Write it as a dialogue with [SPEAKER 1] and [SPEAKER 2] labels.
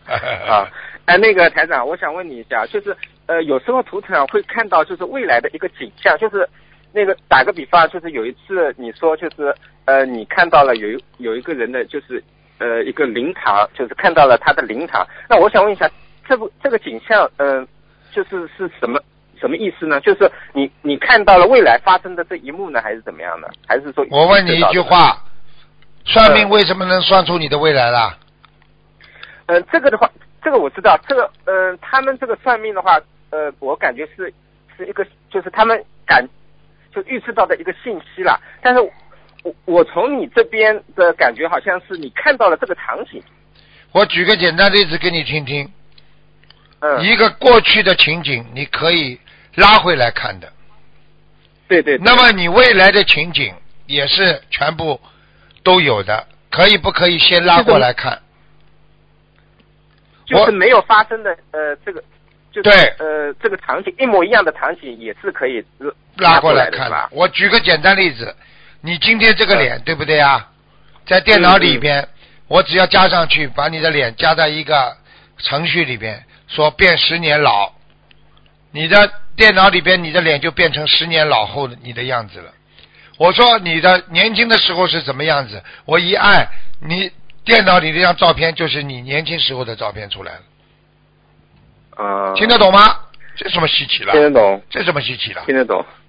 [SPEAKER 1] 啊，那个台长，我想问你一下，就是有时候图腾上会看到就是未来的一个景象，就是那个打个比方，就是有一次你说就是你看到了有一个人的就是一个灵堂，就是看到了他的灵堂，那我想问一下，这个景象就是是什么意思呢？就是你看到了未来发生的这一幕呢，还是怎么样的？还是说
[SPEAKER 2] 我问你一句话，算命为什么能算出你的未来啦？
[SPEAKER 1] 这个的话，这个我知道，这个他们这个算命的话，我感觉是一个就是他们就预测到的一个信息啦。但是我从你这边的感觉好像是你看到了这个场景。
[SPEAKER 2] 我举个简单例子给你听听。一个过去的情景你可以拉回来看的。
[SPEAKER 1] 对对。
[SPEAKER 2] 那么你未来的情景也是全部都有的，可以不可以先拉过来看？
[SPEAKER 1] 就是没有发生的这个，就是
[SPEAKER 2] 对
[SPEAKER 1] 这个场景一模一样的场景也是可以
[SPEAKER 2] 拉过来
[SPEAKER 1] 看
[SPEAKER 2] 的。我举个简单例子，你今天这个脸对不对啊？在电脑里边，我只要加上去，把你的脸加在一个程序里边，说变10年老，你的电脑里边你的脸就变成10年老后的你的样子了。我说你的年轻的时候是怎么样子，我一按你电脑里这张照片就是你年轻时候的照片出来了。听得懂吗？这什么稀奇了？
[SPEAKER 1] 听得懂。
[SPEAKER 2] 这什么稀奇了？
[SPEAKER 1] 听得懂。